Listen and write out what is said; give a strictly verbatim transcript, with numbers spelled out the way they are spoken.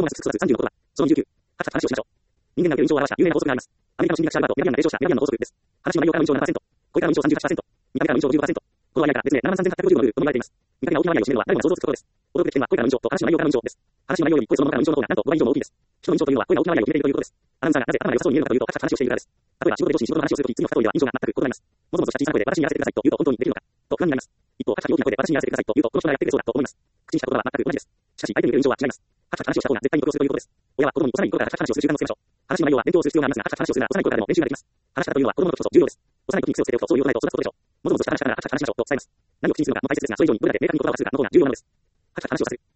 供がしつつ育つさんじゅうのことは、そのにじゅうきゅう。はち発話をしましょう。人間が受ける印象を表した有名な法則があります。アメリカの心理学者アルバート・メディアンが提唱したメディアンの法則です。話の内容からの印象 ななパーセント、声からの印象 さんじゅうはちパーセント、見た目からの印象 ごじゅっパーセント、この割合から別名ななまんさんぜんはっぴゃくごじゅうのルールと見られています。見た目が大きな割合を占めるのは誰もが想像つくことです。驚くべき点は声からの印象と話の内容からの印象です。話の内容より声そのものからの印象の方がなんとごばい以上も大きいです。人の印象というのは声が大きな割合を決めているということです。アナウンサーがなぜ頭が良さそうに見えるのかというと、カチカチ話をしているからです。例えば仕事で上司に仕事の話をするとき、次の二通りは印象が全く異なります。もぞもぞした小さな声で私にやらせてくださいと言うと本当にできるのかと不安になります。一方、カチカチ大きな声で私にやらせてくださいと言うとこの人がやってくれそうだと思います。口にした言葉は全く同じです。しかし相手に見る印象は違います。カチカチ話をした方が絶対に得をするということです。親は子供に幼い頃からカチカチ話をする習慣をつけましょう。話の内容は勉強をする必要がありますが、カチカチ話をするなら幼い頃からでも練習ができます。話し方というのは子供の時こそ重要です。幼い時に癖をつけておくとそういう大人へと育つことでしょう。もぞもぞした話しながらカチカチ話しましょうと伝えます。何を口にするのか、まあ大切ですが、それ以上に声だけ明確に言葉を発するかの方が重要なのです。カチカチ話をさせる。